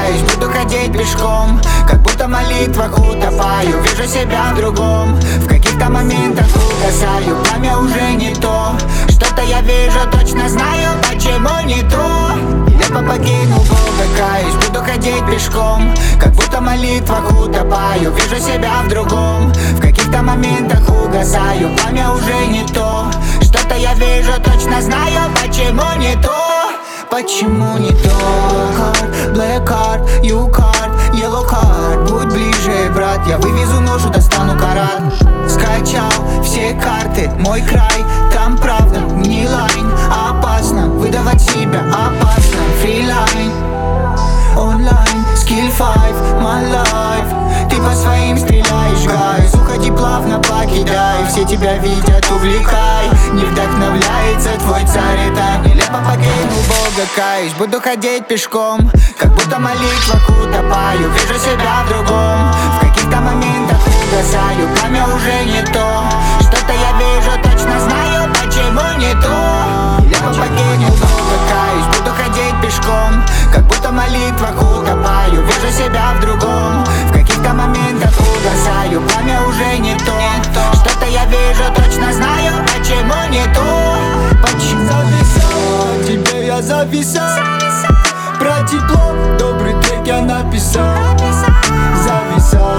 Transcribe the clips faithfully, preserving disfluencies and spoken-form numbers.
каюсь, буду ходить пешком, как будто в молитвах утопаю. Вижу себя в другом, в каких-то моментах угасаю. Пламя уже не то, что-то я вижу, точно знаю, почему не то. Небо покинул, Бога каюсь, буду ходить пешком, как будто в молитвах утопаю. Вижу себя в другом, в каких-то моментах угасаю. Пламя уже не то, что-то я вижу, точно знаю, почему не то. Почему не то? Card, black card, you card, yellow card. Будь ближе, брат, я вывезу ношу, достану карат. Скачал все карты, мой край, там правда, не лайн. Опасно, выдавать себя опасно. Фрилайн, онлайн, skill five, my life. Ты по своим стреляешь, гайз. Уходи плавно, покидай. Все тебя видят, увлекай. Не вдохновляется твой царь, это нелепо. Покинул Бога, каюсь, буду ходить пешком, как будто в молитвах утопаю. Вижу себя в другом, в каких-то моментах угасаю. Пламя уже не то, что-то я вижу, точно знаю, почему не то. Нелепо покинул Бога, каюсь, буду ходить пешком, как будто в молитвах утопаю. Вижу себя в другом, в каких-то моментах угасаю. Пламя уже не то, что-то я вижу, точно знаю, почему не то. Почему зависал, тебе я зависал. Про тепло, добрый трек я написал. Зависал,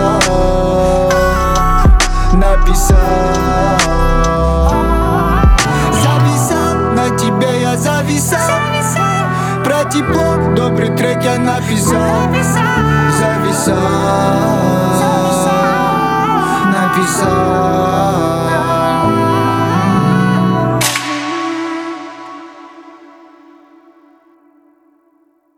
написал. Зависал, на тебе я зависал. Про тепло, добрый трек я написал. Зависал, написал.